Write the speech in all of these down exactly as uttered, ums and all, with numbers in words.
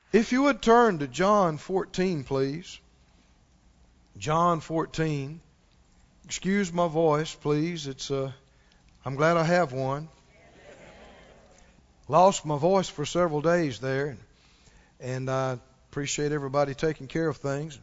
If you would turn to John fourteen, please. John fourteen. Excuse my voice, please. It's uh, I'm glad I have one. Lost my voice for several days there, and I appreciate everybody taking care of things.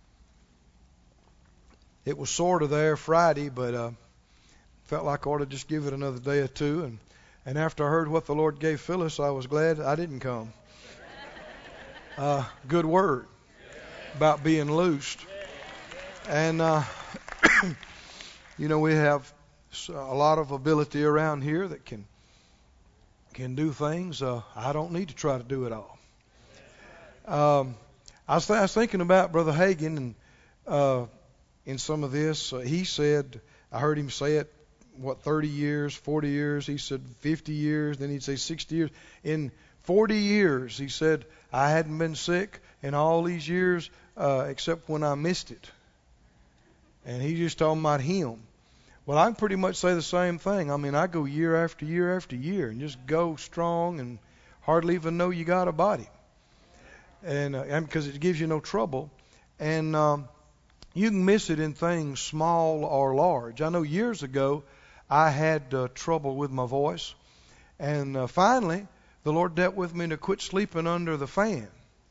It was sort of there Friday, but uh, felt like I ought to just give it another day or two. And, and after I heard what the Lord gave Phyllis, I was glad I didn't come. Uh, good word about being loosed. And, uh, you know, we have a lot of ability around here that can can do things. Uh, I don't need to try to do it all. Um, I, was th- I was thinking about Brother Hagin, and uh, in some of this, uh, he said, I heard him say it, what, thirty years, forty years, he said fifty years, then he'd say sixty years. In forty years, he said, I hadn't been sick in all these years uh, except when I missed it. And he's just talking about him. Well, I can pretty much say the same thing. I mean, I go year after year after year and just go strong and hardly even know you got a body. And, uh, and because it gives you no trouble. And um, you can miss it in things small or large. I know years ago I had uh, trouble with my voice. And uh, finally, the Lord dealt with me to quit sleeping under the fan.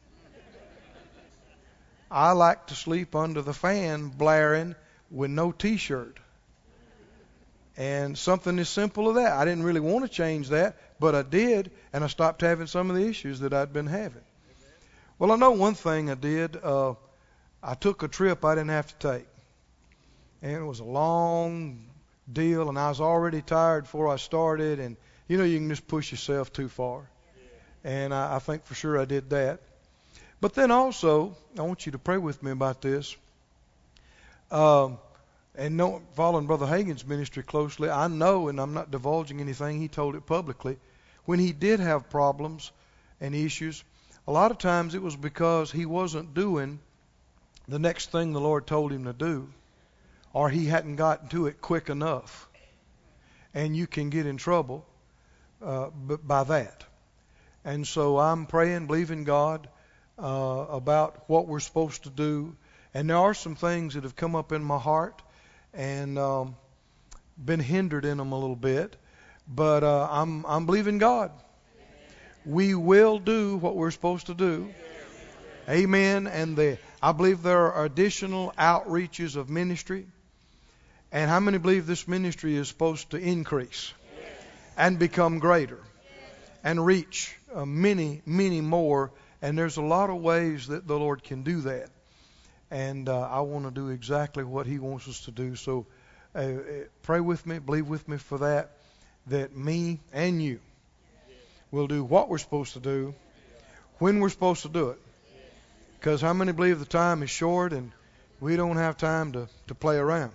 I like to sleep under the fan blaring with no T-shirt. And something as simple as that. I didn't really want to change that, but I did, and I stopped having some of the issues that I'd been having. Well, I know one thing I did. Uh, I took a trip I didn't have to take. And it was a long deal, and I was already tired before I started. And, you know, you can just push yourself too far. And I, I think for sure I did that. But then also, I want you to pray with me about this. Um, and know, following Brother Hagin's ministry closely, I know, and I'm not divulging anything, he told it publicly, when he did have problems and issues, a lot of times it was because he wasn't doing the next thing the Lord told him to do, or he hadn't gotten to it quick enough. And you can get in trouble uh, by that. And so I'm praying, believing God uh, about what we're supposed to do. And there are some things that have come up in my heart and um, been hindered in them a little bit. But uh, I'm I'm believing God. We will do what we're supposed to do. Amen. And the, I believe there are additional outreaches of ministry. And how many believe this ministry is supposed to increase and become greater and reach uh, many, many more? And there's a lot of ways that the Lord can do that. And uh, I want to do exactly what He wants us to do. So uh, uh, pray with me, believe with me for that, that me and you will do what we're supposed to do when we're supposed to do it. Because how many believe the time is short and we don't have time to, to play around?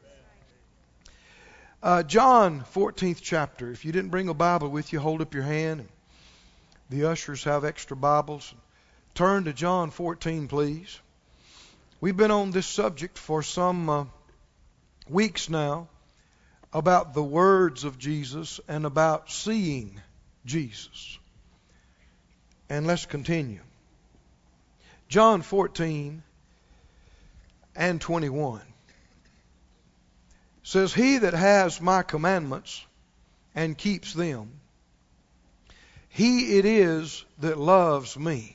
Uh, John fourteenth chapter. If you didn't bring a Bible with you, hold up your hand. The ushers have extra Bibles. Turn to John fourteen, please. We've been on this subject for some uh, weeks now about the words of Jesus and about seeing Jesus. And let's continue. John fourteen and twenty-one says, He that has my commandments and keeps them, he it is that loves me.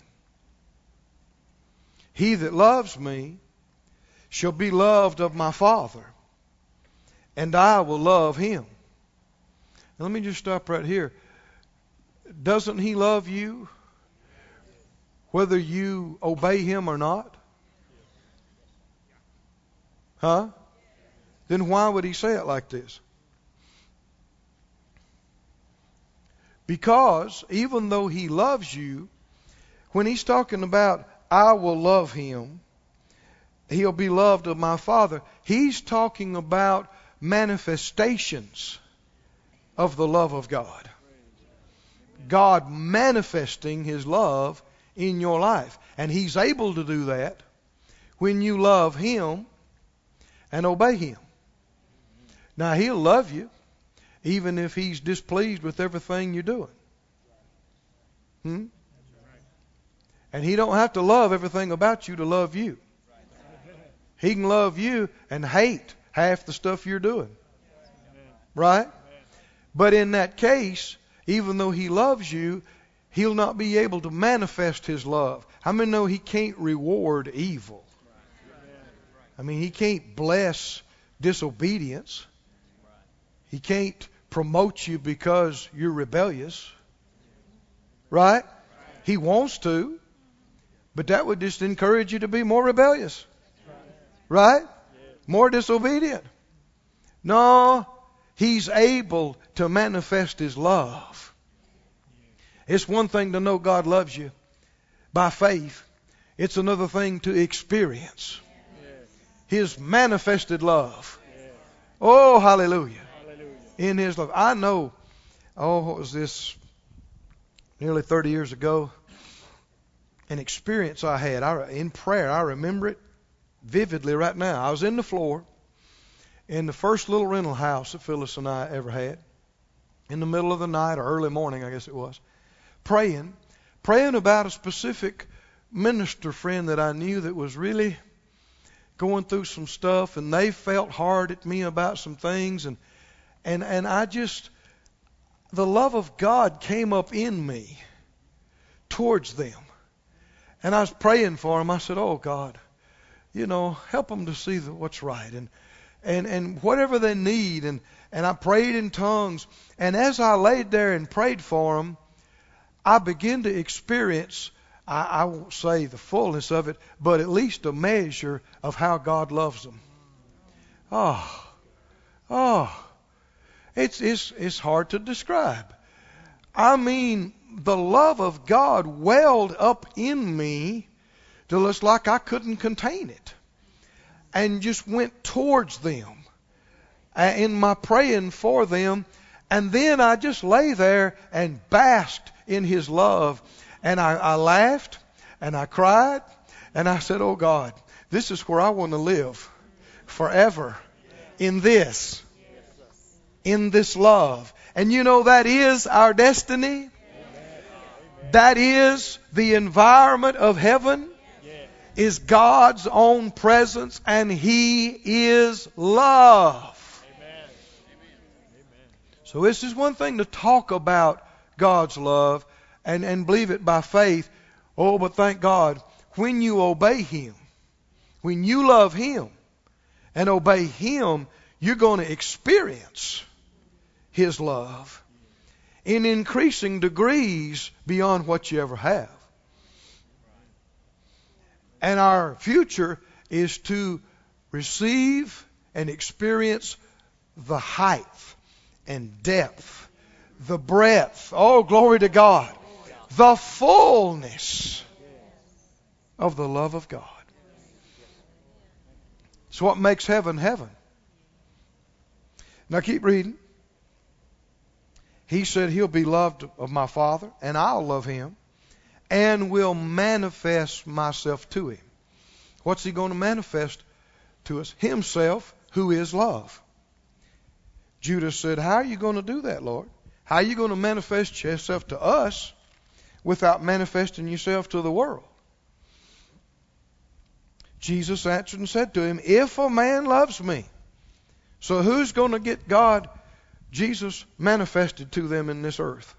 He that loves me shall be loved of my Father, and I will love him. Now, let me just stop right here. Doesn't He love you whether you obey Him or not? Huh? Then why would He say it like this? Because even though He loves you, when He's talking about I will love him, he'll be loved of my Father, He's talking about manifestations of the love of God. God manifesting His love in your life. And He's able to do that when you love Him and obey Him. Now, He'll love you even if He's displeased with everything you're doing. Hmm? And He don't have to love everything about you to love you. He can love you and hate half the stuff you're doing. Right? But in that case, even though He loves you, He'll not be able to manifest His love. How many know He can't reward evil? I mean, He can't bless disobedience. He can't promote you because you're rebellious. Right? He wants to, but that would just encourage you to be more rebellious. Right? More disobedient. No, He's able to manifest His love. It's one thing to know God loves you by faith. It's another thing to experience His manifested love. Oh, hallelujah. In His love. I know, oh, what was this? Nearly thirty years ago. An experience I had I, in prayer. I remember it vividly right now. I was in the floor in the first little rental house that Phyllis and I ever had. In the middle of the night or early morning, I guess it was. Praying. Praying about a specific minister friend that I knew that was really going through some stuff, and they felt hard at me about some things, and and and I just, the love of God came up in me towards them. And I was praying for them. I said, oh God, you know, help them to see the, what's right, and and and whatever they need. And and I prayed in tongues, and as I laid there and prayed for them, I began to experience, I, I won't say the fullness of it, but at least a measure of how God loves them. Oh, oh, it's it's it's hard to describe. I mean, the love of God welled up in me till it's like I couldn't contain it, and just went towards them in my praying for them. And then I just lay there and basked in His love. And I, I laughed and I cried and I said, oh God, this is where I want to live forever, in this, in this love. And you know, that is our destiny. That is the environment of heaven, is God's own presence, and He is love. So this is one thing to talk about God's love and, and believe it by faith. Oh, but thank God, when you obey Him, when you love Him and obey Him, you're going to experience His love in increasing degrees beyond what you ever have. And our future is to receive and experience the height and depth, the breadth, oh glory to God, the fullness of the love of God. It's what makes heaven heaven. Now keep reading. He said He'll be loved of my Father, and I'll love Him, and will manifest myself to Him. What's He going to manifest to us? Himself, who is love. Judas said, how are you going to do that, Lord? How are you going to manifest yourself to us without manifesting yourself to the world? Jesus answered and said to him, if a man loves me. So who's going to get God, Jesus, manifested to them in this earth?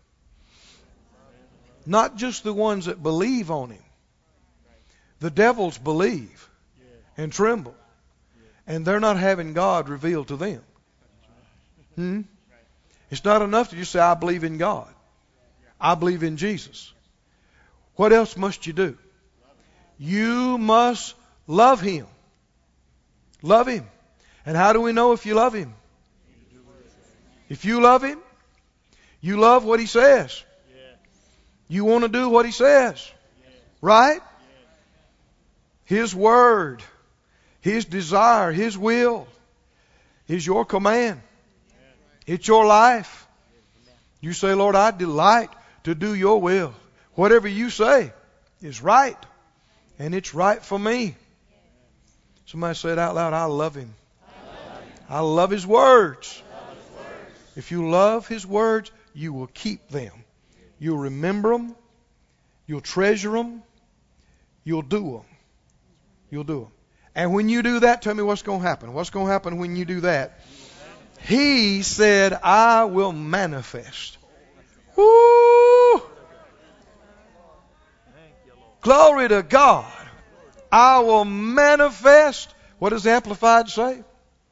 Not just the ones that believe on Him. The devils believe and tremble, and they're not having God revealed to them. Hmm? It's not enough to just say, I believe in God. I believe in Jesus. What else must you do? You must love Him. Love Him. And how do we know if you love Him? If you love Him, you love what He says. You want to do what He says. Right? His word, His desire, His will is your command. It's your life. You say, Lord, I delight to do your will. Whatever you say is right. And it's right for me. Somebody say it out loud. I love Him. I love His words. If you love His words, you will keep them. You'll remember them. You'll treasure them. you'll do them. You'll do them. And when you do that, tell me what's going to happen. What's going to happen when you do that? He said, I will manifest. Woo! Glory to God. I will manifest. What does the Amplified say?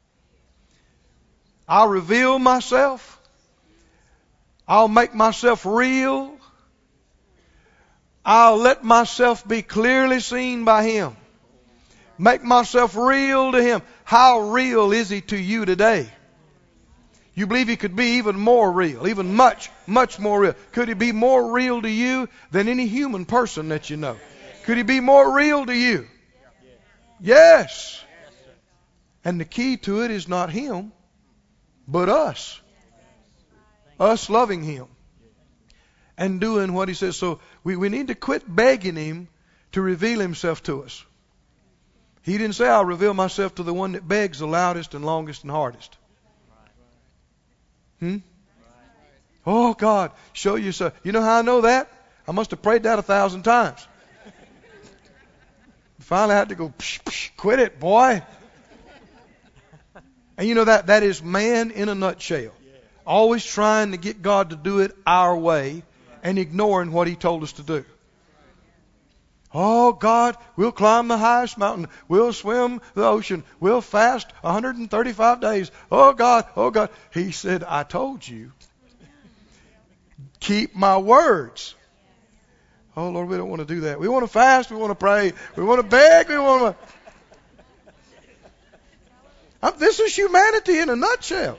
I'll reveal myself. I'll make myself real. I'll let myself be clearly seen by Him. Make myself real to Him. How real is He to you today? You believe He could be even more real, even much, much more real. Could He be more real to you than any human person that you know? Could He be more real to you? Yes. And the key to it is not Him, but us. Us loving Him and doing what He says. So we, we need to quit begging Him to reveal Himself to us. He didn't say, I'll reveal myself to the one that begs the loudest and longest and hardest. Hmm? Oh, God, show yourself. You know how I know that? I must have prayed that a thousand times. Finally I had to go, psh, psh, quit it, boy. And you know that that is man in a nutshell. Always trying to get God to do it our way and ignoring what He told us to do. Oh, God, we'll climb the highest mountain. We'll swim the ocean. We'll fast one hundred thirty-five days. Oh, God, oh, God. He said, I told you. Keep my words. Oh, Lord, we don't want to do that. We want to fast. We want to pray. We want to beg. We want to... This is humanity in a nutshell.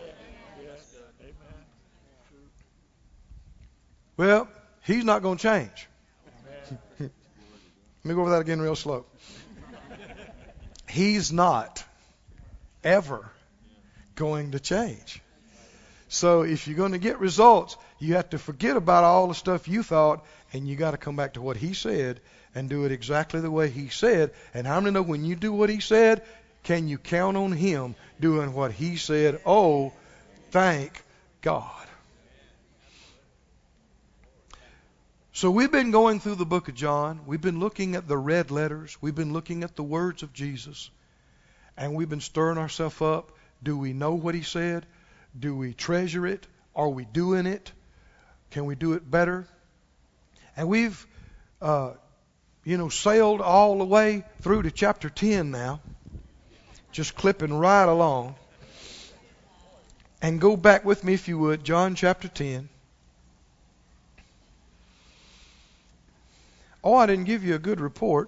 Well, He's not going to change. Let me go over that again real slow. He's not ever going to change. So if you're going to get results, you have to forget about all the stuff you thought, and you got to come back to what He said and do it exactly the way He said. And how many know when you do what He said, can you count on Him doing what He said? Oh, thank God. So we've been going through the book of John. We've been looking at the red letters. We've been looking at the words of Jesus. And we've been stirring ourselves up. Do we know what He said? Do we treasure it? Are we doing it? Can we do it better? And we've, uh, you know, sailed all the way through to chapter ten now. Just clipping right along. And go back with me if you would. John chapter ten. Oh, I didn't give you a good report.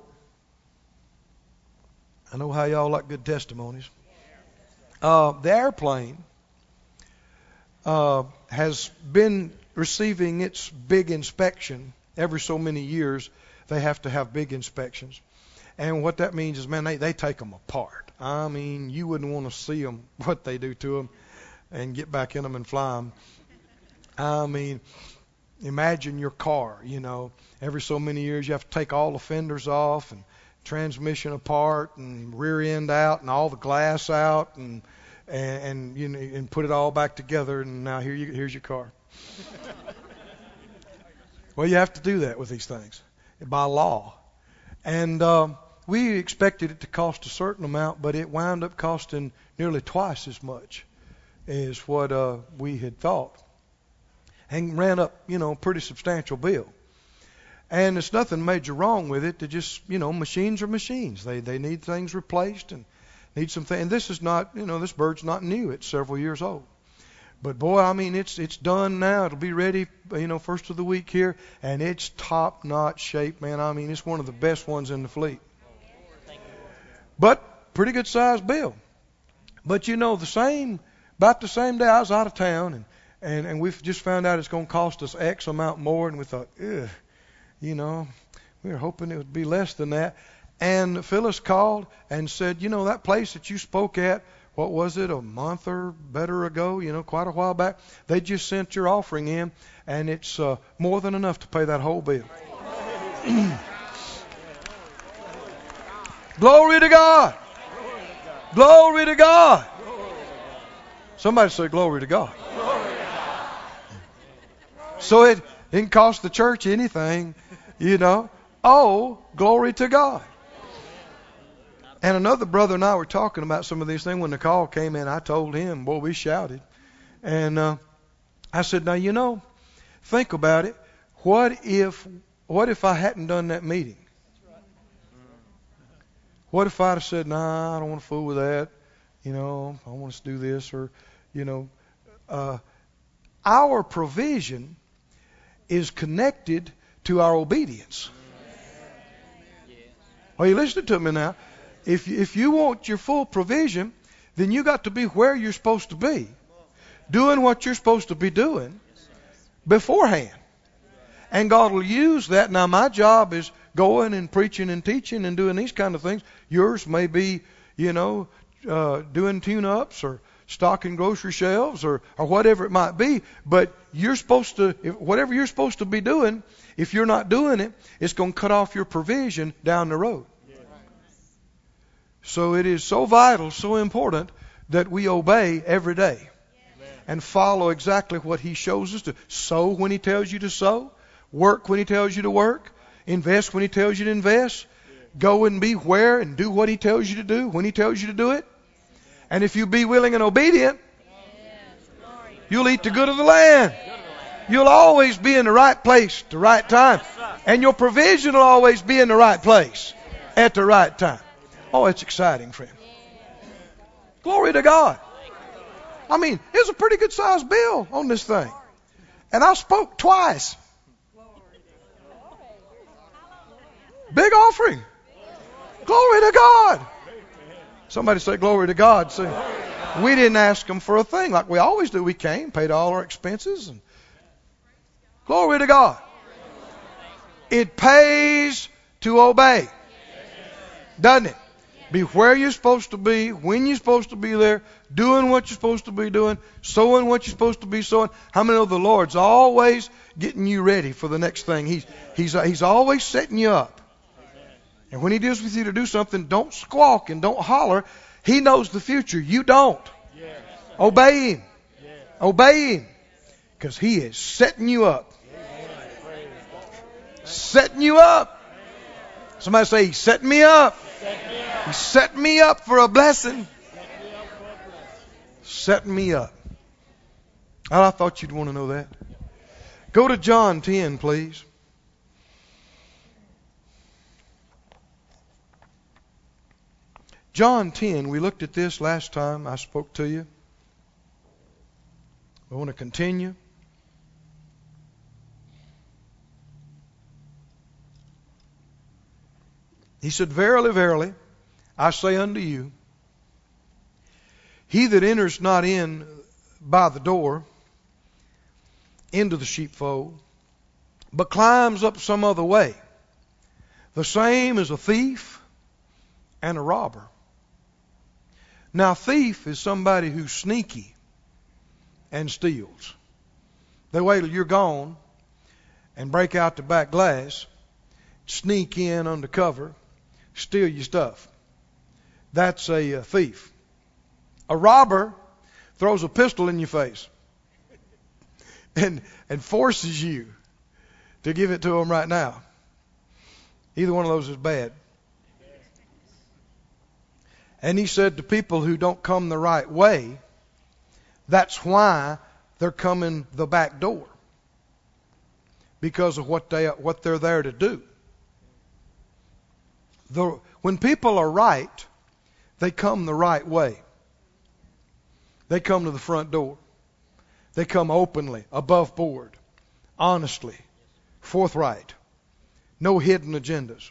I know how y'all like good testimonies. Uh, the airplane uh, has been receiving its big inspection every so many years. They have to have big inspections. And what that means is, man, they, they take them apart. I mean, you wouldn't want to see them, what they do to them, and get back in them and fly them. I mean, imagine your car, you know. Every so many years you have to take all the fenders off and transmission apart and rear end out and all the glass out and and, and you know and put it all back together, and now here you here's your car. Well, you have to do that with these things by law. And um, we expected it to cost a certain amount, but it wound up costing nearly twice as much as what uh, we had thought. And ran up, you know, a pretty substantial bill. And there's nothing major wrong with it. They just, you know, machines are machines. They they need things replaced and need some things. And this is not, you know, this bird's not new. It's several years old. But boy, I mean, it's it's done now. It'll be ready, you know, first of the week here, and it's top-notch shape, man. I mean, it's one of the best ones in the fleet. But pretty good sized bill. But you know, the same, about the same day I was out of town, and and and we've just found out it's going to cost us X amount more, and we thought, ugh. You know, we were hoping it would be less than that. And Phyllis called and said, you know, that place that you spoke at, what was it, a month or better ago, you know, quite a while back, they just sent your offering in, and it's uh, more than enough to pay that whole bill. Glory to God. Glory to God. Somebody say glory to God. So it didn't cost the church anything. You know, Oh, glory to God. And another brother and I were talking about some of these things. When the call came in, I told him, boy, we shouted. And uh, I said, now, you know, think about it. What if, what if I hadn't done that meeting? What if I'd have said, nah, I don't want to fool with that. You know, I want us to do this. Or, you know, uh, our provision is connected to our obedience. Are you listening to me now? If, if you want your full provision, then you got to be where you're supposed to be, doing what you're supposed to be doing beforehand. And God will use that. Now, my job is going and preaching and teaching and doing these kind of things. Yours may be, you know, uh, doing tune-ups or stocking grocery shelves or, or whatever it might be. But you're supposed to, if, whatever you're supposed to be doing, if you're not doing it, it's going to cut off your provision down the road. So it is so vital, so important that we obey every day and follow exactly what He shows us to. Sow when He tells you to sow. Work when He tells you to work. Invest when He tells you to invest. Go and be where and do what He tells you to do when He tells you to do it. And if you be willing and obedient, you'll eat the good of the land. You'll always be in the right place at the right time. And your provision will always be in the right place at the right time. Oh, it's exciting, friend. Glory to God. I mean, it's a pretty good sized bill on this thing. And I spoke twice. Big offering. Glory to God. Somebody say glory to God. See, we didn't ask them for a thing like we always do. We came, paid all our expenses. And glory to God. It pays to obey. Doesn't it? Be where you're supposed to be, when you're supposed to be there, doing what you're supposed to be doing, sowing what you're supposed to be sowing. How many know the Lord's always getting you ready for the next thing? He's, he's, he's always setting you up. And when He deals with you to do something, don't squawk and don't holler. He knows the future. You don't. Obey Him. Obey Him. Because He is setting you up. Setting you up. Somebody say, He's setting me up. He set me up for a blessing. Setting me up. I thought you'd want to know that. Go to John ten, please. John ten, we looked at this last time I spoke to you. I want to continue. He said, verily, verily, I say unto you, he that enters not in by the door into the sheepfold, but climbs up some other way, the same is a thief and a robber. Now, thief is somebody who's sneaky and steals. They wait till you're gone and break out the back glass, sneak in under cover, steal your stuff. That's a, a thief. A robber throws a pistol in your face and, and forces you to give it to him right now. Either one of those is bad. And he said to people who don't come the right way, that's why they're coming the back door. Because of what they what they're there to do. The, when people are right, they come the right way. They come to the front door. They come openly, above board, honestly, forthright. No hidden agendas.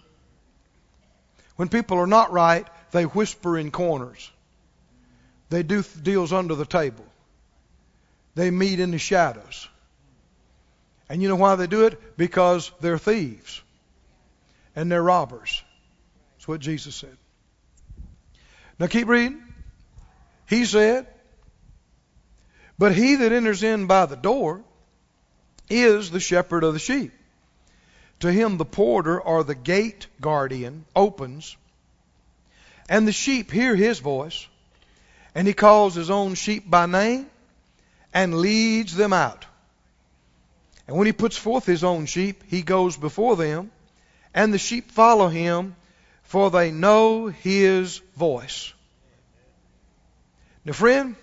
When people are not right, they whisper in corners. They do deals under the table. They meet in the shadows. And you know why they do it? Because they're thieves. And they're robbers. That's what Jesus said. Now keep reading. He said, but he that enters in by the door is the shepherd of the sheep. To him the porter or the gate guardian opens, and the sheep hear his voice, and he calls his own sheep by name and leads them out. And when he puts forth his own sheep, he goes before them, and the sheep follow him, for they know his voice. Now, friend,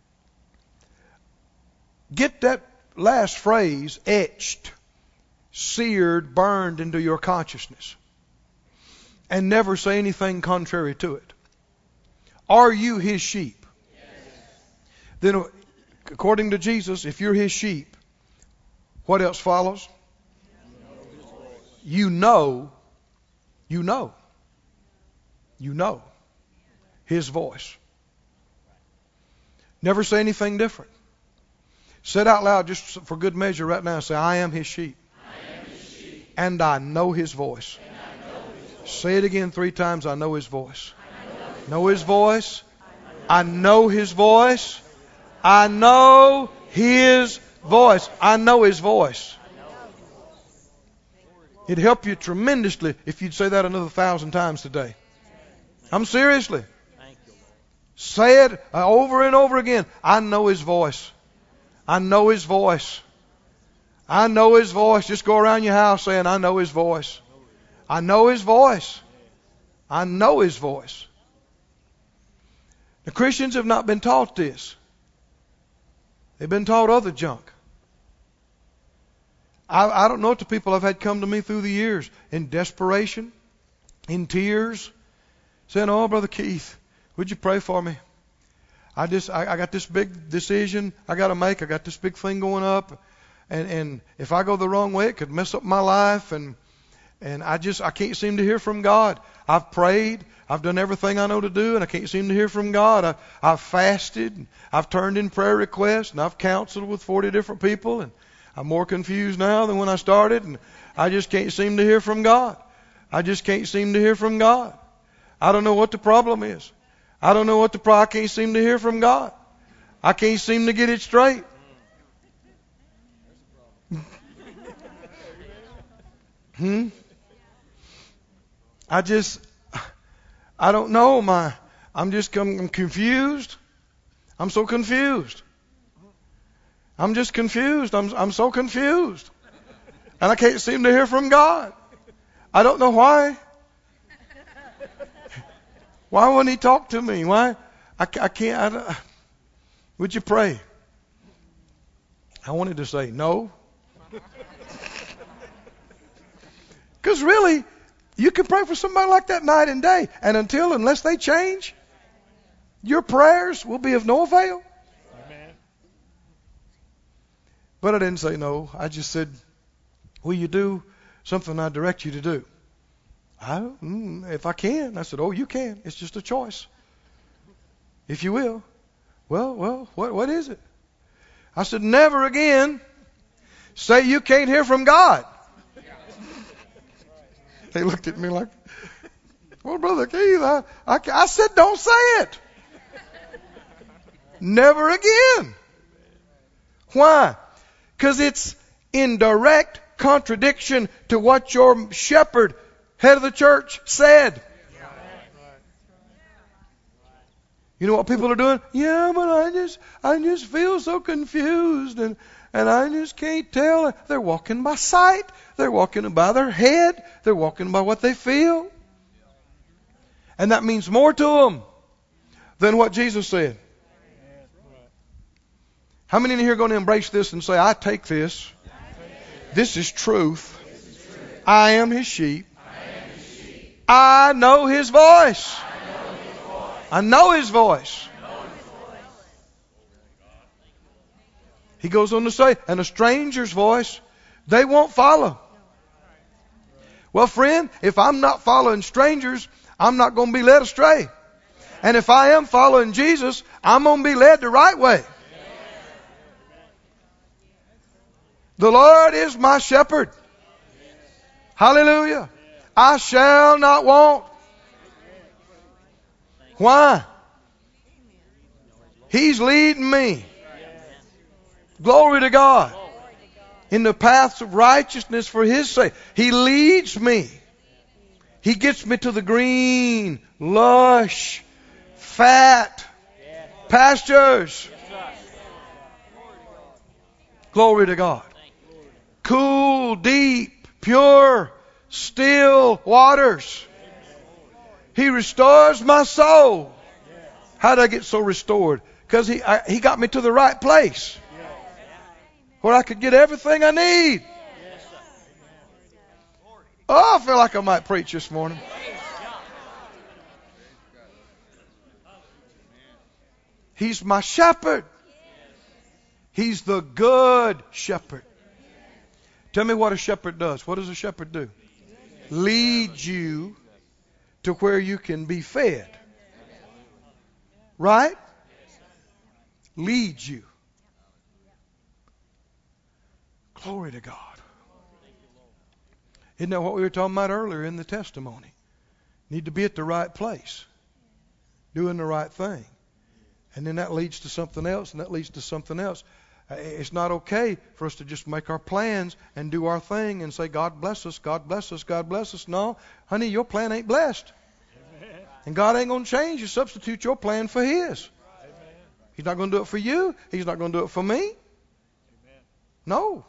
get that last phrase etched, seared, burned into your consciousness, and never say anything contrary to it. Are you his sheep? Yes. Then, according to Jesus, if you're his sheep, what else follows? You know, you know, you know his voice. Never say anything different. Say it out loud just for good measure right now. Say, I am his sheep. I am his sheep. And I know his voice. And I know his voice. Say it again three times. I know his voice. I know his voice. I know his voice. I know his voice. I know his voice. It'd help you tremendously if you'd say that another thousand times today. I'm seriously. Say it over and over again. I know his voice. I know his voice. I know his voice. Just go around your house saying, I know his voice. I know his voice. I know his voice. The Christians have not been taught this. They've been taught other junk. I, I don't know what the people I've had come to me through the years in desperation, in tears, saying, oh, Brother Keith, would you pray for me? I just, I, I got this big decision I got to make. I got this big thing going up. And, and if I go the wrong way, it could mess up my life. And, and I just, I can't seem to hear from God. I've prayed. I've done everything I know to do, and I can't seem to hear from God. I, I've fasted. I've turned in prayer requests, and I've counseled with forty different people. And I'm more confused now than when I started. And I just can't seem to hear from God. I just can't seem to hear from God. I don't know what the problem is. I don't know what the problem. I can't seem to hear from God. I can't seem to get it straight. hmm. I just, I don't know. My, I'm just, I'm confused. I'm so confused. I'm just confused. I'm, I'm so confused, and I can't seem to hear from God. I don't know why. Why wouldn't he talk to me? Why? I, I can't. I don't, would you pray? I wanted to say no. Because really, you can pray for somebody like that night and day. And until, unless they change, your prayers will be of no avail. Amen. But I didn't say no. I just said, will you do something I direct you to do? I, mm, if I can. I said, oh, you can. It's just a choice. If you will. Well, well, what, what is it? I said, never again say you can't hear from God. They looked at me like, well, Brother Keith, I, I, I said, don't say it. Never again. Why? Because it's in direct contradiction to what your shepherd, head of the church, said. You know what people are doing? Yeah, but I just, I just feel so confused, and, and I just can't tell. They're walking by sight. They're walking by their head. They're walking by what they feel. And that means more to them than what Jesus said. How many in here are going to embrace this and say, I take this. This is truth. I am his sheep. I know his voice. I know his voice. He goes on to say, and a stranger's voice they won't follow. Well, friend, if I'm not following strangers, I'm not going to be led astray. And if I am following Jesus, I'm going to be led the right way. The Lord is my shepherd. Hallelujah. I shall not want. Why? He's leading me. Glory to God. In the paths of righteousness for his sake. He leads me. He gets me to the green, lush, fat pastures. Glory to God. Cool, deep, pure still waters. He restores my soul. How did I get so restored? Because he, I, he got me to the right place where I could get everything I need. Oh, I feel like I might preach this morning. He's my shepherd. He's the good shepherd. Tell me what a shepherd does. What does a shepherd do? Lead you to where you can be fed. Right? Lead you. Glory to God. Isn't that what we were talking about earlier in the testimony? Need to be at the right place, doing the right thing. And then that leads to something else, and that leads to something else. It's not okay for us to just make our plans and do our thing and say, God bless us, God bless us, God bless us. No, honey, your plan ain't blessed. Amen. And God ain't going to change you, substitute your plan for His. Amen. He's not going to do it for you. He's not going to do it for me. Amen. No.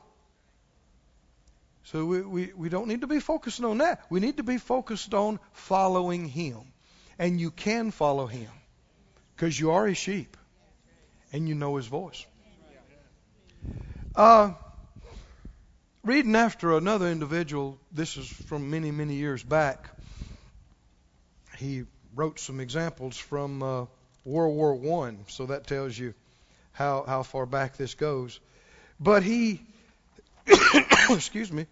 So we, we, we don't need to be focusing on that. We need to be focused on following Him. And you can follow Him because you are His sheep and you know His voice. Uh, reading after another individual, this is from many, many years back. He wrote some examples from uh, World War One, so that tells you how, how far back this goes. But he, excuse me,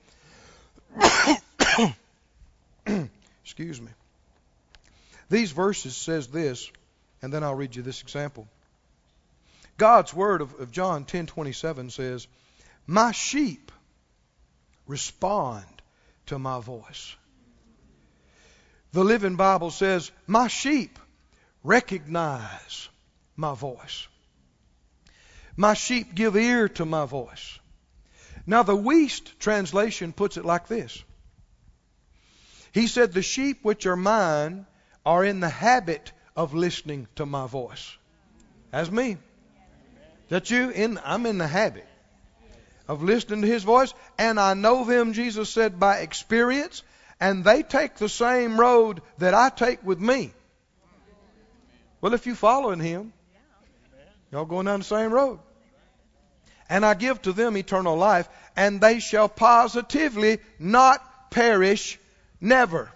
excuse me. These verses says this, and then I'll read you this example. God's word of, of John ten twenty-seven says, my sheep respond to my voice. The Living Bible says, my sheep recognize my voice. My sheep give ear to my voice. Now the Wuest translation puts it like this. He said, the sheep which are mine are in the habit of listening to my voice. That's me. That you? In, I'm in the habit of listening to His voice, and I know them, Jesus said, by experience, and they take the same road that I take with me. Well, if you following Him, y'all going down the same road. And I give to them eternal life, and they shall positively not perish, never.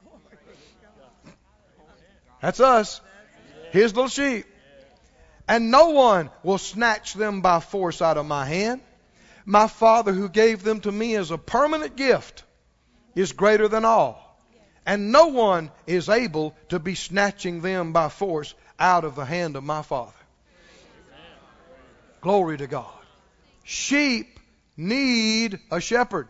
That's us, His little sheep. And no one will snatch them by force out of my hand. My Father who gave them to me as a permanent gift is greater than all. And no one is able to be snatching them by force out of the hand of my Father. Glory to God. Sheep need a shepherd.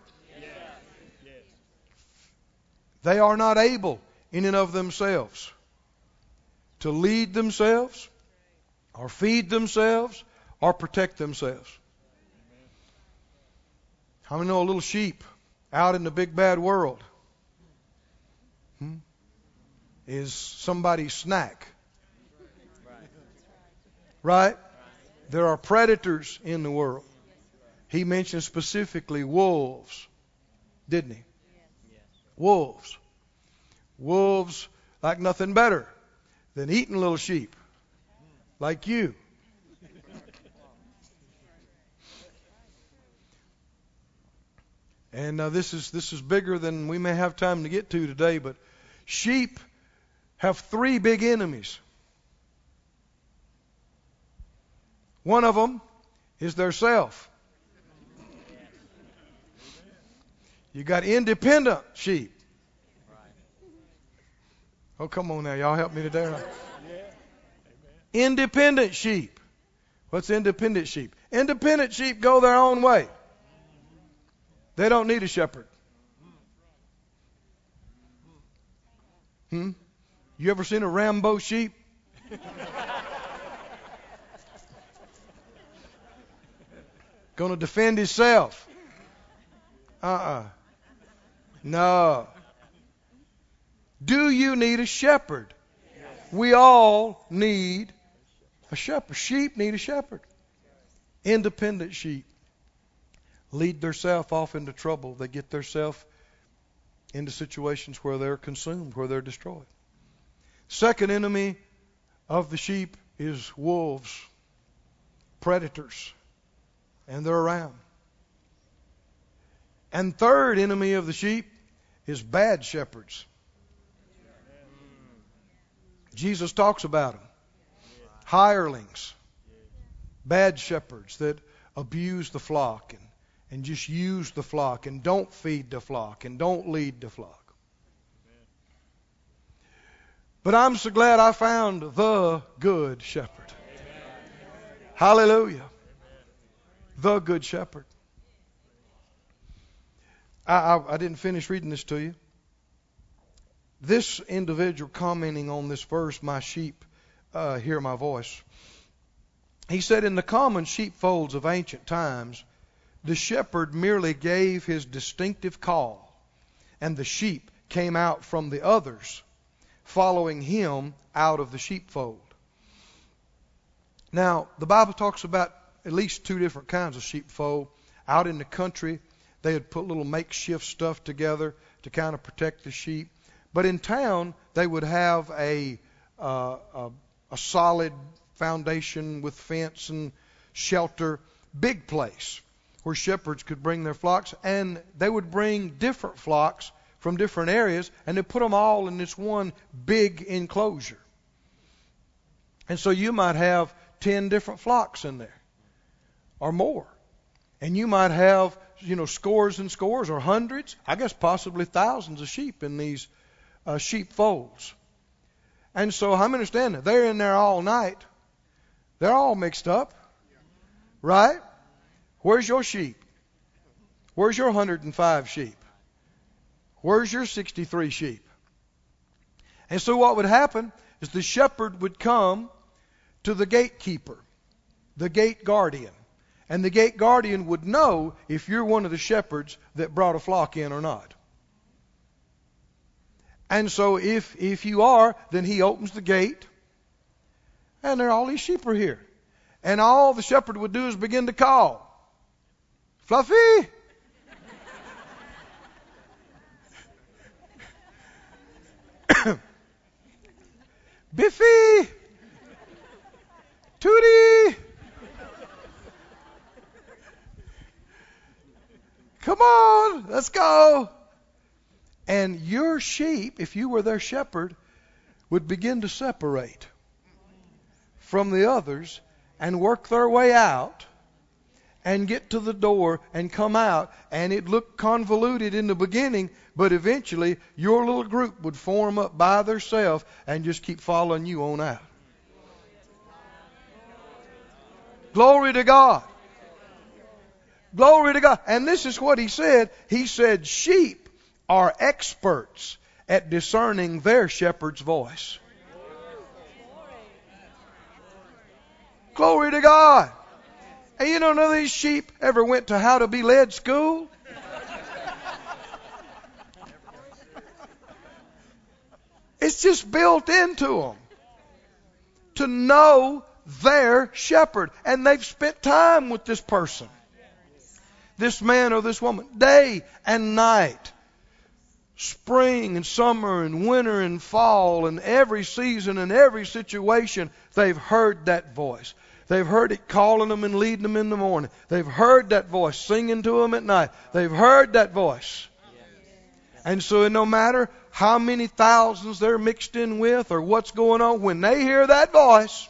They are not able in and of themselves to lead themselves, or feed themselves, or protect themselves. How many know a little sheep out in the big bad world hmm, is somebody's snack? Right? There are predators in the world. He mentioned specifically wolves, didn't he? Wolves. Wolves like nothing better than eating little sheep. Like you. And uh, this is this is bigger than we may have time to get to today, but sheep have three big enemies. One of them is their self. You got independent sheep. Oh, come on now, y'all help me today. Independent sheep. What's independent sheep? Independent sheep go their own way. They don't need a shepherd. Hmm? You ever seen a Rambo sheep? Gonna defend himself. Uh-uh. No. Do you need a shepherd? We all need a shepherd. Sheep need a shepherd. Independent sheep lead theirself off into trouble. They get theirself into situations where they're consumed, where they're destroyed. Second enemy of the sheep is wolves, predators, and they're around. And third enemy of the sheep is bad shepherds. Jesus talks about them. Hirelings, bad shepherds that abuse the flock and, and just use the flock and don't feed the flock and don't lead the flock. But I'm so glad I found the good shepherd. Hallelujah. The good shepherd. I, I, I didn't finish reading this to you. This individual commenting on this verse, my sheep uh, hear my voice. He said, in the common sheepfolds of ancient times, the shepherd merely gave his distinctive call, and the sheep came out from the others, following him out of the sheepfold. Now, the Bible talks about at least two different kinds of sheepfold. Out in the country, they had put little makeshift stuff together to kind of protect the sheep. But in town, they would have a uh, a, a solid foundation with fence and shelter, big place where shepherds could bring their flocks, and they would bring different flocks from different areas, and they put them all in this one big enclosure. And so you might have ten different flocks in there, or more. And you might have, you know, scores and scores, or hundreds, I guess possibly thousands of sheep in these uh, sheepfolds. And so how many understand that? They're in there all night. They're all mixed up, right? Where's your sheep? Where's your one hundred five sheep? Where's your sixty-three sheep? And so what would happen is the shepherd would come to the gatekeeper, the gate guardian. And the gate guardian would know if you're one of the shepherds that brought a flock in or not. And so if if you are, then he opens the gate, and there all these sheep are here. And all the shepherd would do is begin to call. Fluffy! Biffy! Tootie! Come on, let's go. And your sheep, if you were their shepherd, would begin to separate from the others and work their way out and get to the door and come out. And it looked convoluted in the beginning, but eventually your little group would form up by themselves and just keep following you on out. Glory to God. Glory to God. And this is what he said. He said, sheep are experts at discerning their shepherd's voice. Glory to God. And you know, none of these sheep ever went to how to be led school. It's just built into them to know their shepherd. And they've spent time with this person, this man or this woman, day and night, spring and summer and winter and fall, and every season and every situation. They've heard that voice. They've heard it calling them and leading them in the morning. They've heard that voice singing to them at night. They've heard that voice. And so no matter how many thousands they're mixed in with or what's going on, when they hear that voice,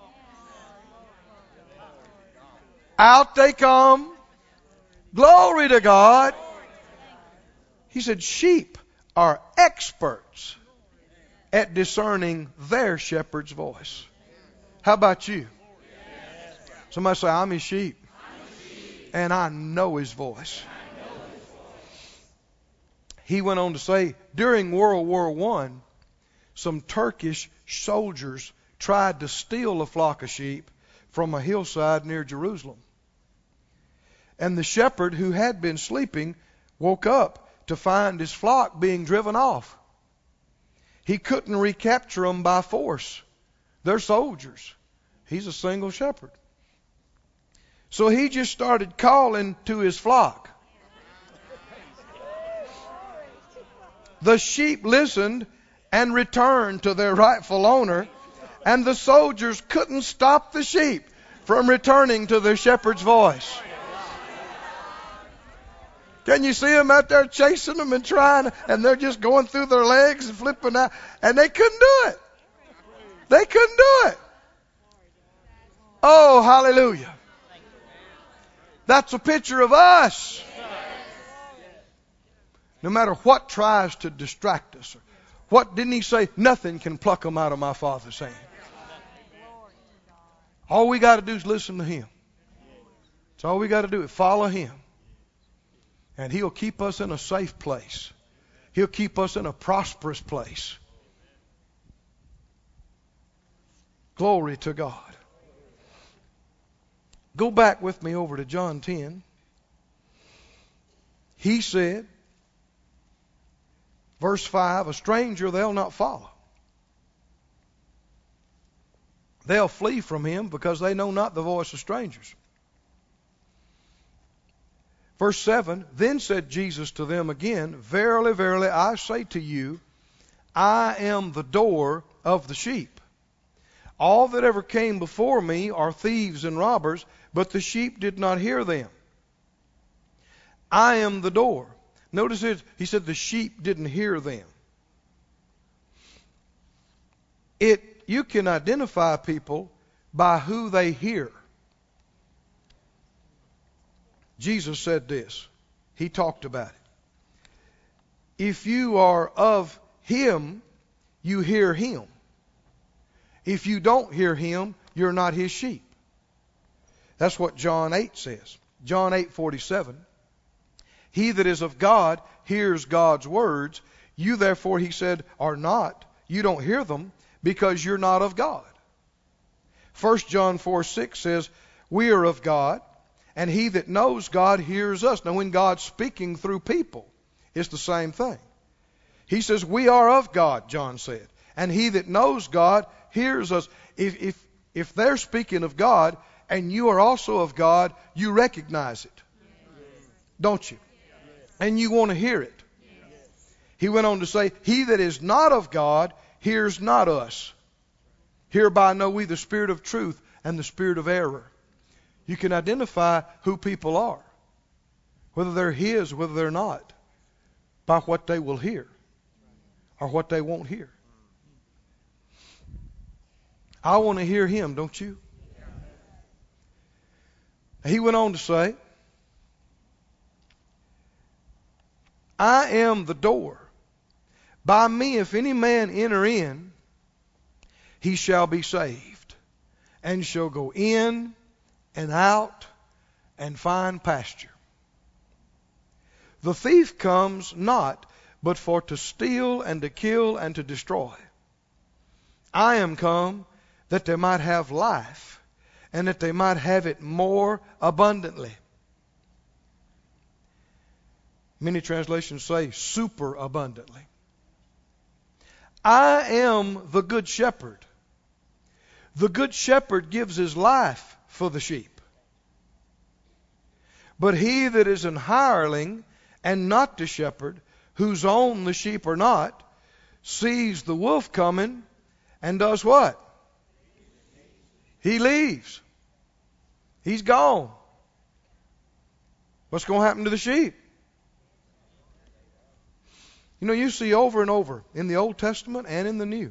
out they come. Glory to God. He said sheep are experts at discerning their shepherd's voice. How about you? Somebody say, I'm his sheep. I'm his sheep. And I know his voice. I know his voice. He went on to say, during World War One, some Turkish soldiers tried to steal a flock of sheep from a hillside near Jerusalem. And the shepherd, who had been sleeping, woke up to find his flock being driven off. He couldn't recapture them by force. They're soldiers. He's a single shepherd. So he just started calling to his flock. The sheep listened and returned to their rightful owner, and the soldiers couldn't stop the sheep from returning to their shepherd's voice. Can you see them out there chasing them and trying, and they're just going through their legs and flipping out, and they couldn't do it. They couldn't do it. Oh, hallelujah. That's a picture of us. No matter what tries to distract us. What didn't he say? Nothing can pluck them out of my Father's hand. All we got to do is listen to him. That's all we got to do is follow him. And he'll keep us in a safe place. He'll keep us in a prosperous place. Glory to God. Go back with me over to John ten. He said, verse five, a stranger they'll not follow. They'll flee from him because they know not the voice of strangers. Verse seven, then said Jesus to them again, verily, verily, I say to you, I am the door of the sheep. All that ever came before me are thieves and robbers, but the sheep did not hear them. I am the door. Notice it, he said the sheep didn't hear them. It, you can identify people by who they hear. Jesus said this. He talked about it. If you are of him, you hear him. If you don't hear him, you're not his sheep. That's what John eight says. John eight forty-seven. He that is of God hears God's words. You therefore, he said, are not. You don't hear them because you're not of God. First John four six says, we are of God, and he that knows God hears us. Now when God's speaking through people, it's the same thing. He says, we are of God, John said, and he that knows God hears us. If, if, if they're speaking of God and you are also of God, you recognize it. Yes. Don't you? Yes. And you want to hear it. Yes. He went on to say, he that is not of God hears not us. Hereby know we the spirit of truth and the spirit of error. You can identify who people are, whether they're his, whether they're not, by what they will hear or what they won't hear. I want to hear him, don't you? He went on to say, I am the door. By me, if any man enter in, he shall be saved, and shall go in and out and find pasture. The thief comes not, but for to steal and to kill and to destroy. I am come that they might have life, and that they might have it more abundantly. Many translations say super abundantly. I am the good shepherd. The good shepherd gives his life for the sheep. But he that is an hireling and not the shepherd, whose own the sheep are not, sees the wolf coming and does what? He leaves. He's gone. What's going to happen to the sheep? You know, you see over and over in the Old Testament and in the New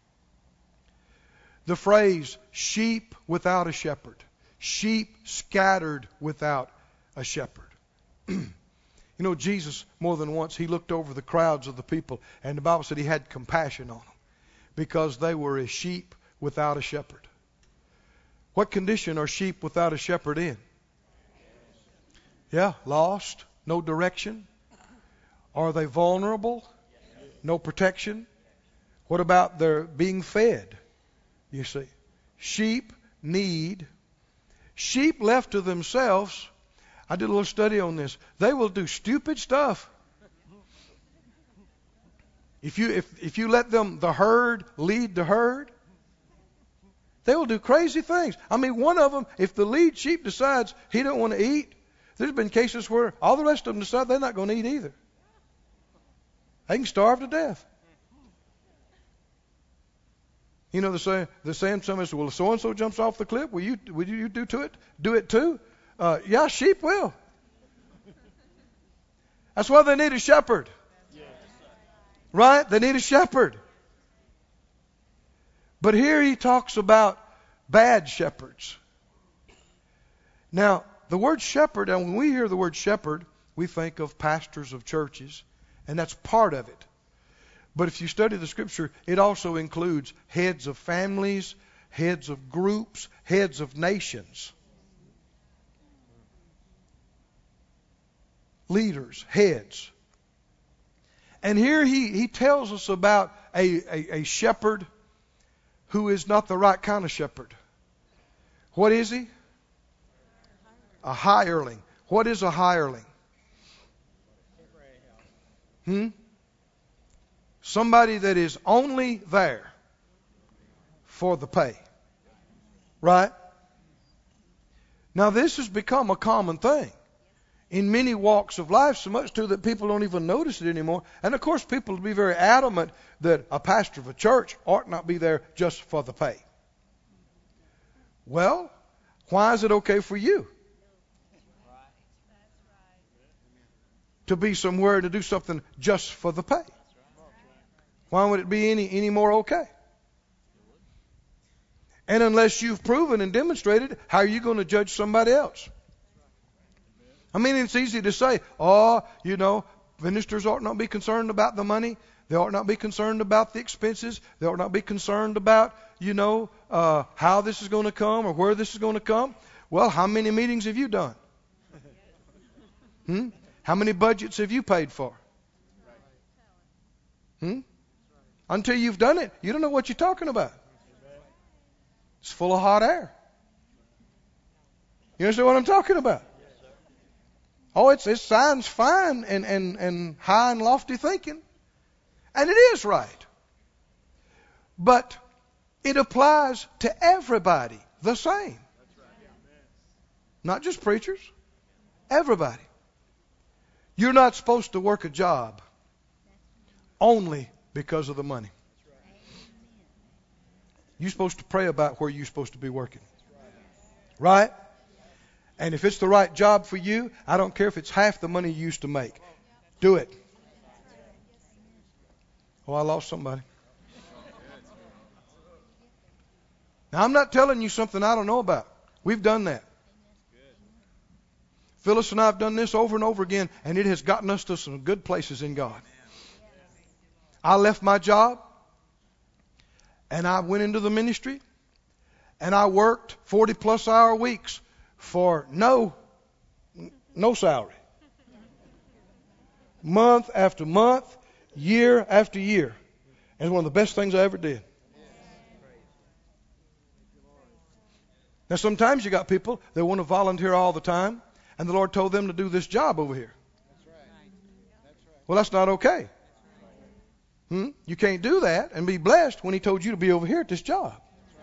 the phrase sheep without a shepherd. Sheep scattered without a shepherd. You know, Jesus, more than once, he looked over the crowds of the people, and the Bible said he had compassion on them because they were as sheep without a shepherd. What condition are sheep without a shepherd in? Yeah, lost, no direction. Are they vulnerable? No protection? What about their being fed? You see, sheep need, sheep left to themselves, I did a little study on this, they will do stupid stuff. If you, if, if you let them, the herd, lead the herd, they will do crazy things. I mean, one of them, if the lead sheep decides he don't want to eat, there's been cases where all the rest of them decide they're not going to eat either. They can starve to death. You know, the saying, the saying somebody says, well, if so-and-so jumps off the cliff, will you, will you do to it? Do it too? Uh, yeah, sheep will. That's why they need a shepherd. Right? They need a shepherd. But here he talks about bad shepherds. Now, the word shepherd, and when we hear the word shepherd, we think of pastors of churches, and that's part of it. But if you study the Scripture, it also includes heads of families, heads of groups, heads of nations. Leaders, heads. And here he, he tells us about a, a, a shepherd who is not the right kind of shepherd. What is he? A hireling. What is a hireling? Hmm? Somebody that is only there for the pay. Right? Now this has become a common thing in many walks of life, so much too that people don't even notice it anymore. And of course people will be very adamant that a pastor of a church ought not be there just for the pay. Well, why is it okay for you to be somewhere to do something just for the pay? Why would it be any, any more okay? And unless you've proven and demonstrated, how are you going to judge somebody else? I mean, it's easy to say, oh, you know, ministers ought not be concerned about the money. They ought not be concerned about the expenses. They ought not be concerned about, you know, uh, how this is going to come or where this is going to come. Well, how many meetings have you done? Hmm? How many budgets have you paid for? Hmm? Until you've done it, you don't know what you're talking about. It's full of hot air. You understand what I'm talking about? Oh, it's, it sounds fine and, and, and high and lofty thinking. And it is right. But it applies to everybody the same. Not just preachers. Everybody. You're not supposed to work a job only because of the money. You're supposed to pray about where you're supposed to be working. Right? And if it's the right job for you, I don't care if it's half the money you used to make. Do it. Oh, I lost somebody. Now, I'm not telling you something I don't know about. We've done that. Phyllis and I have done this over and over again, and it has gotten us to some good places in God. I left my job, and I went into the ministry, and I worked forty plus hour weeks for no, no salary. Month after month, year after year. And it's one of the best things I ever did. Now sometimes you got people that want to volunteer all the time, and the Lord told them to do this job over here. Well, that's not okay. Hmm? You can't do that and be blessed when He told you to be over here at this job.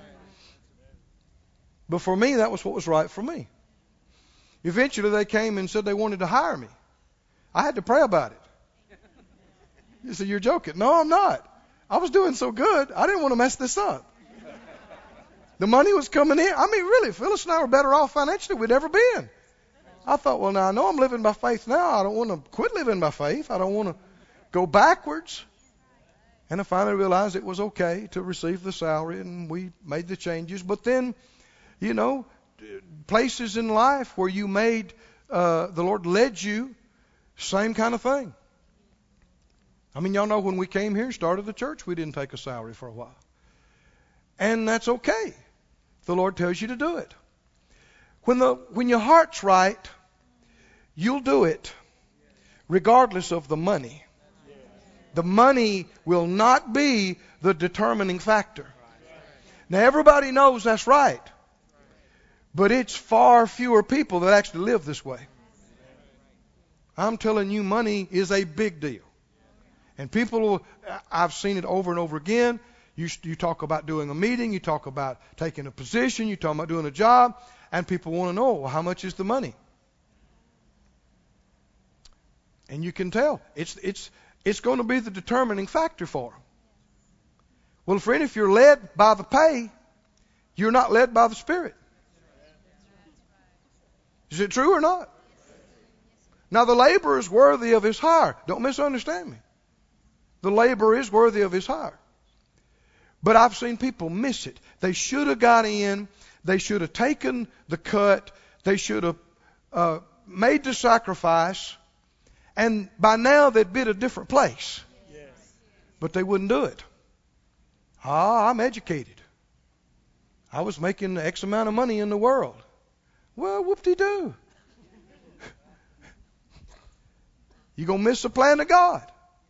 But for me, that was what was right for me. Eventually, they came and said they wanted to hire me. I had to pray about it. You say, you're joking. No, I'm not. I was doing so good, I didn't want to mess this up. The money was coming in. I mean, really, Phyllis and I were better off financially than we'd ever been. I thought, well, now I know I'm living by faith now. I don't want to quit living by faith. I don't want to go backwards. And I finally realized it was okay to receive the salary, and we made the changes. But then, you know, places in life where you made, uh, the Lord led you, same kind of thing. I mean, y'all know when we came here and started the church, we didn't take a salary for a while. And that's okay. The Lord tells you to do it. When the when your heart's right, you'll do it regardless of the money. The money will not be the determining factor. Now, everybody knows that's right. But it's far fewer people that actually live this way. I'm telling you, money is a big deal. And people, I've seen it over and over again. You, you talk about doing a meeting, you talk about taking a position, you talk about doing a job, and people want to know, well, how much is the money? And you can tell. It's, it's, It's going to be the determining factor for them. Well, friend, if you're led by the pay, you're not led by the Spirit. Is it true or not? Now, the laborer is worthy of his hire. Don't misunderstand me. The laborer is worthy of his hire. But I've seen people miss it. They should have got in. They should have taken the cut. They should have uh, made the sacrifice. And by now they'd be at a different place. Yes. But they wouldn't do it. Ah, I'm educated. I was making X amount of money in the world. Well, whoop-de-doo. You're going to miss the plan of God.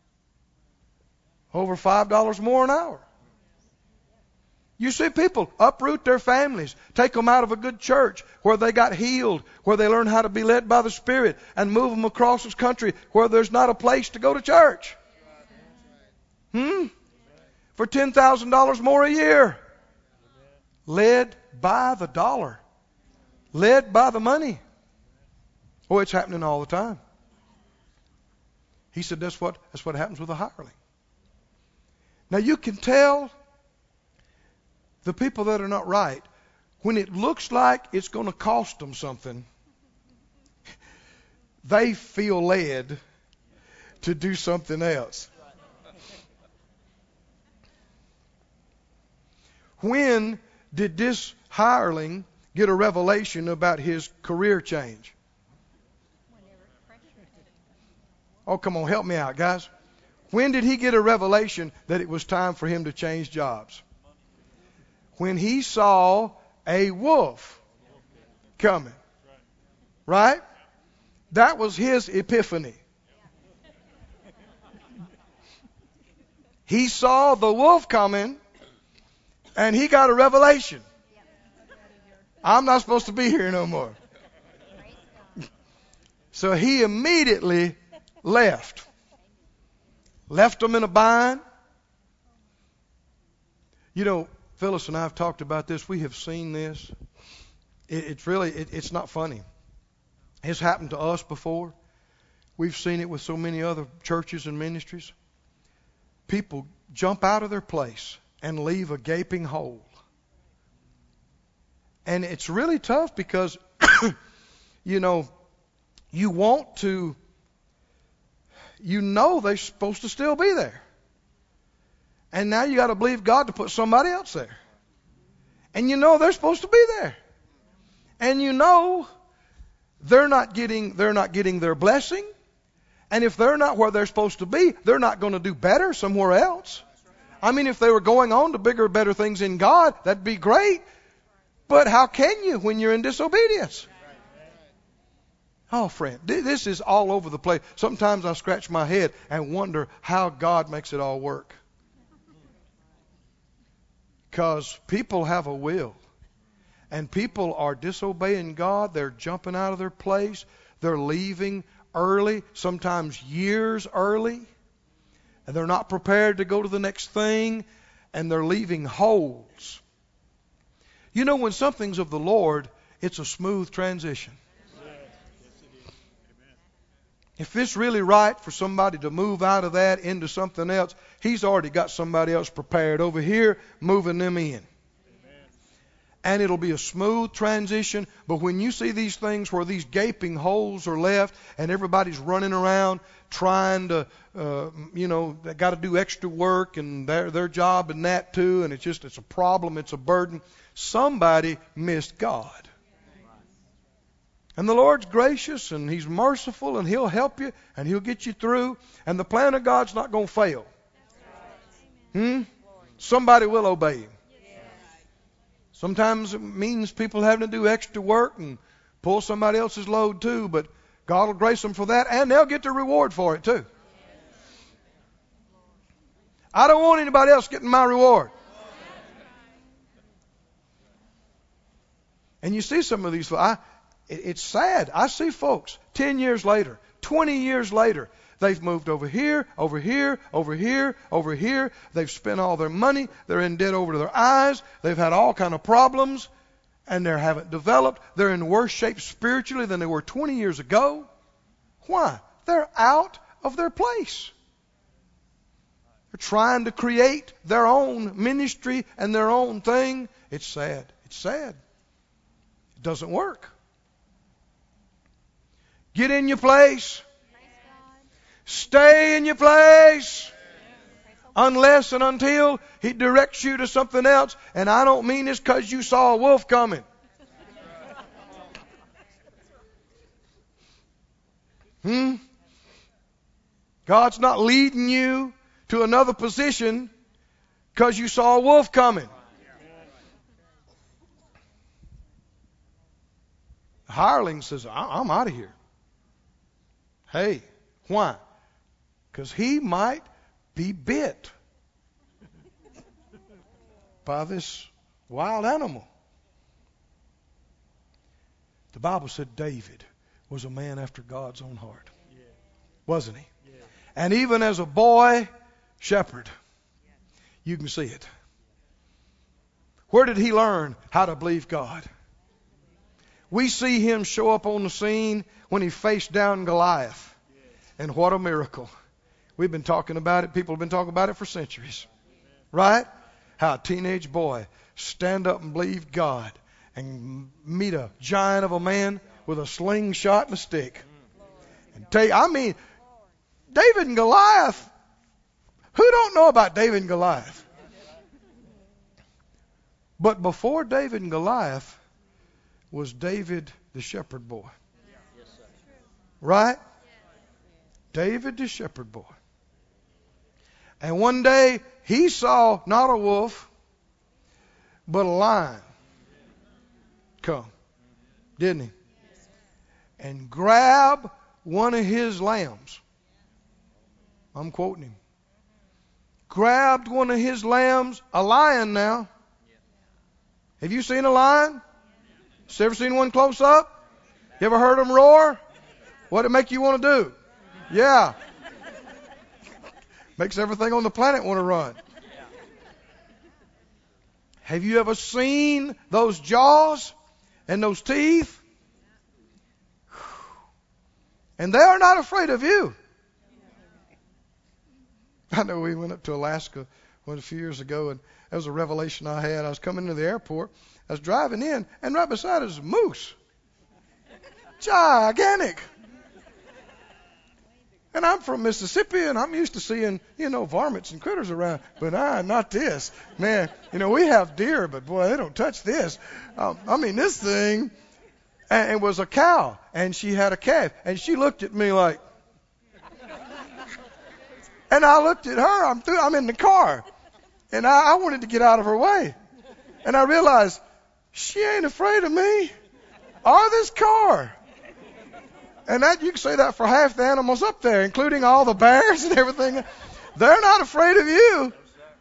Over five dollars more an hour. You see people uproot their families, take them out of a good church where they got healed, where they learn how to be led by the Spirit, and move them across this country where there's not a place to go to church. Hmm? For ten thousand dollars more a year. Led by the dollar. Led by the money. Oh, it's happening all the time. He said that's what, that's what happens with a hireling. Now you can tell the people that are not right, when it looks like it's going to cost them something, they feel led to do something else. When did this hireling get a revelation about his career change? Oh, come on, help me out, guys. When did he get a revelation that it was time for him to change jobs? When he saw a wolf coming. Right? That was his epiphany. He saw the wolf coming and he got a revelation. I'm not supposed to be here no more. So he immediately left. Left them in a bind. You know, Phyllis and I have talked about this. We have seen this. It, it's really, it, it's not funny. It's happened to us before. We've seen it with so many other churches and ministries. People jump out of their place and leave a gaping hole. And it's really tough because, you know, you want to, you know they're supposed to still be there. And now you got to believe God to put somebody else there. And you know they're supposed to be there. And you know they're not getting they're not getting their blessing. And if they're not where they're supposed to be, they're not going to do better somewhere else. I mean, if they were going on to bigger, better things in God, that'd be great. But how can you when you're in disobedience? Oh, friend, this is all over the place. Sometimes I scratch my head and wonder how God makes it all work. Because people have a will. And people are disobeying God. They're jumping out of their place. They're leaving early, sometimes years early. And they're not prepared to go to the next thing. And they're leaving holes. You know, when something's of the Lord, it's a smooth transition. If it's really right for somebody to move out of that into something else, He's already got somebody else prepared over here, moving them in. Amen. And it'll be a smooth transition. But when you see these things where these gaping holes are left and everybody's running around trying to, uh, you know, they got to do extra work and their their job and that too, and it's just, it's a problem, it's a burden. Somebody missed God. And the Lord's gracious and He's merciful and He'll help you and He'll get you through. And the plan of God's not going to fail. Hmm? Somebody will obey Him. Sometimes it means people having to do extra work and pull somebody else's load too. But God will grace them for that and they'll get the reward for it too. I don't want anybody else getting my reward. And you see some of these, I... It's sad. I see folks ten years later, twenty years later, they've moved over here, over here, over here, over here. They've spent all their money. They're in debt over their eyes. They've had all kind of problems, and they haven't developed. They're in worse shape spiritually than they were twenty years ago. Why? They're out of their place. They're trying to create their own ministry and their own thing. It's sad. It's sad. It doesn't work. Get in your place. Stay in your place. Unless and until He directs you to something else. And I don't mean this because you saw a wolf coming. Hmm? God's not leading you to another position because you saw a wolf coming. The hireling says, I'm out of here. Hey, why? Because he might be bit by this wild animal. The Bible said David was a man after God's own heart. Wasn't he? And even as a boy shepherd, you can see it. Where did he learn how to believe God? We see him show up on the scene when he faced down Goliath. And what a miracle. We've been talking about it. People have been talking about it for centuries. Right? How a teenage boy stand up and believe God and meet a giant of a man with a slingshot and a stick. And take, I mean, David and Goliath. Who don't know about David and Goliath? But before David and Goliath was David the shepherd boy. Right? David the shepherd boy. And one day he saw not a wolf, but a lion come. Didn't he? And grab one of his lambs. I'm quoting him. Grabbed one of his lambs, a lion now. Have you seen a lion? You ever seen one close up? You ever heard them roar? What'd it make you want to do? Yeah. Makes everything on the planet want to run. Have you ever seen those jaws and those teeth? And they are not afraid of you. I know we went up to Alaska one a few years ago, and that was a revelation I had. I was coming into the airport. I was driving in, and right beside us was a moose. Gigantic. And I'm from Mississippi, and I'm used to seeing, you know, varmints and critters around. But ah, not this. Man, you know, we have deer, but boy, they don't touch this. Um, I mean, this thing, and it was a cow, and she had a calf. And she looked at me like, and I looked at her. I'm through, I'm in the car. And I, I wanted to get out of her way. And I realized, she ain't afraid of me or this car. And that you can say that for half the animals up there, including all the bears and everything. They're not afraid of you.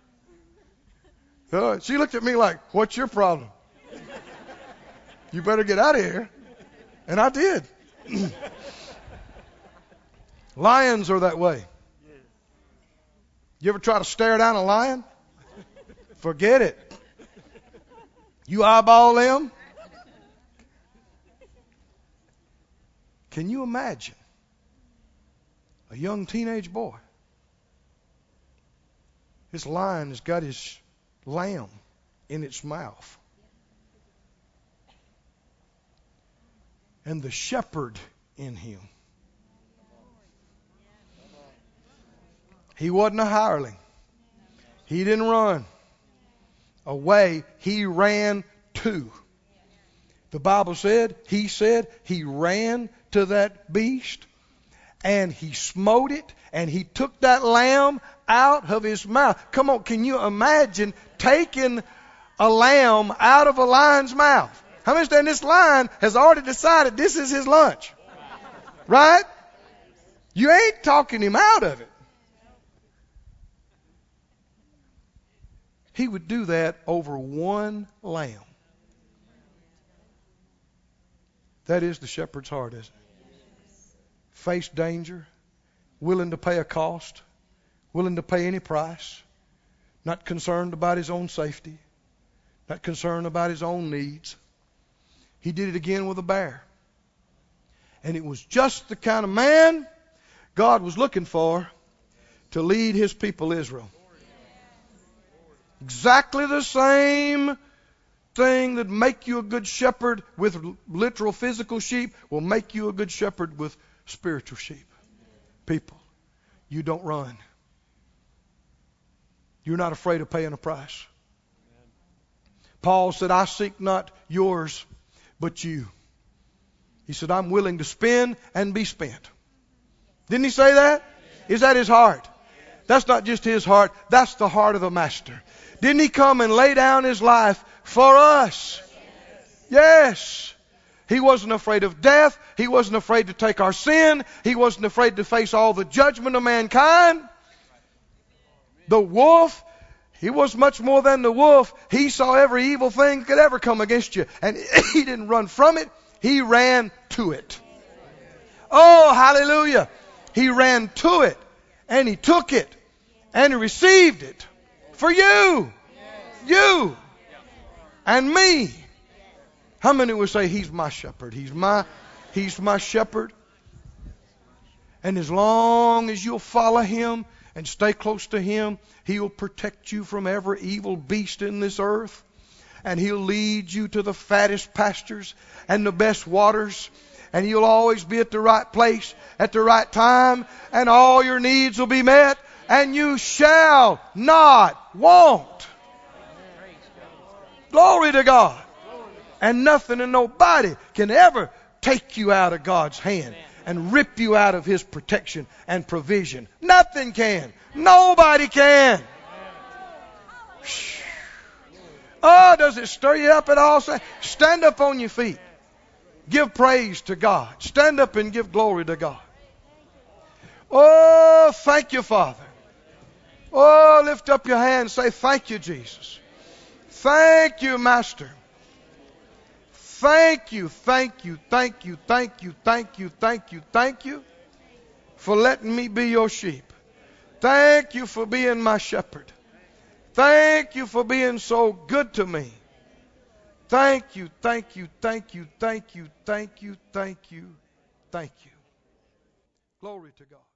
So she looked at me like, what's your problem? You better get out of here. And I did. Lions are that way. You ever try to stare down a lion? Forget it. You eyeball them. Can you imagine a young teenage boy? This lion has got his lamb in its mouth. And the shepherd in him. He wasn't a hireling. He didn't run away. He ran to. The Bible said, he said, he ran to that beast and he smote it and he took that lamb out of his mouth. Come on, can you imagine taking a lamb out of a lion's mouth? How many understand this lion has already decided this is his lunch? Right? You ain't talking him out of it. He would do that over one lamb. That is the shepherd's heart, isn't it? Face danger, willing to pay a cost, willing to pay any price, not concerned about his own safety, not concerned about his own needs. He did it again with a bear. And it was just the kind of man God was looking for to lead his people Israel. Exactly the same thing that make you a good shepherd with literal physical sheep will make you a good shepherd with spiritual sheep. People, you don't run. You're not afraid of paying a price. Paul said, I seek not yours, but you. He said, I'm willing to spend and be spent. Didn't he say that? Is that his heart? That's not just his heart. That's the heart of the Master. Didn't he come and lay down his life for us? Yes. He wasn't afraid of death. He wasn't afraid to take our sin. He wasn't afraid to face all the judgment of mankind. The wolf, he was much more than the wolf. He saw every evil thing that could ever come against you. And he didn't run from it. He ran to it. Oh, hallelujah. He ran to it. And he took it. And he received it. For you. You. And me. How many would say, he's my shepherd? He's my, he's my shepherd. And as long as you'll follow him and stay close to him, he'll protect you from every evil beast in this earth. And he'll lead you to the fattest pastures and the best waters. And you'll always be at the right place at the right time. And all your needs will be met. And you shall not want. Glory to God. And nothing and nobody can ever take you out of God's hand and rip you out of his protection and provision. Nothing can. Nobody can. Oh, does it stir you up at all? Stand up on your feet. Give praise to God. Stand up and give glory to God. Oh, thank you, Father. Oh, lift up your hand and say, thank you, Jesus. Thank you, Master. Thank you, thank you, thank you, thank you, thank you, thank you, thank you for letting me be your sheep. Thank you for being my shepherd. Thank you for being so good to me. Thank you, thank you, thank you, thank you, thank you, thank you, thank you. Glory to God.